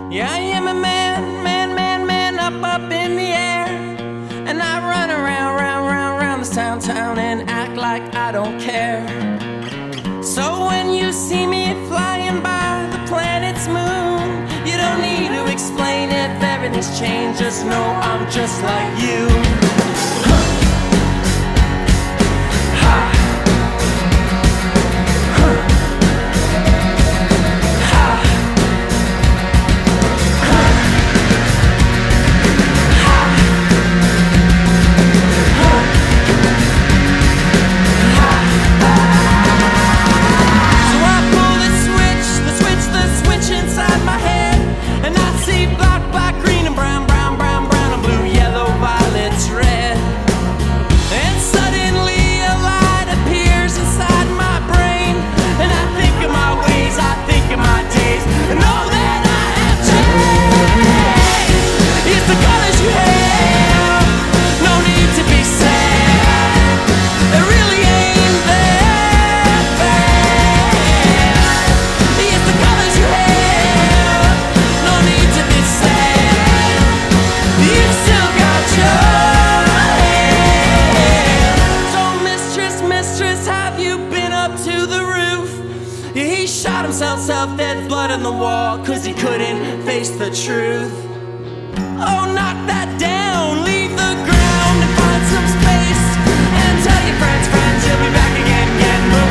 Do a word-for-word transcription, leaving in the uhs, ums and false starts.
Yeah, I am a man, man, man, man, up, up in the air. And I run around, round, round, round this town, town and act like I don't care. So when you see me flying by the planet's moon, you don't need to explain if everything's changed, just know I'm just like you. He shot himself, self-dead, blood on the wall, cause he couldn't face the truth. Oh, knock that down, leave the ground and find some space, and tell your friends, friends, you'll be back again, again.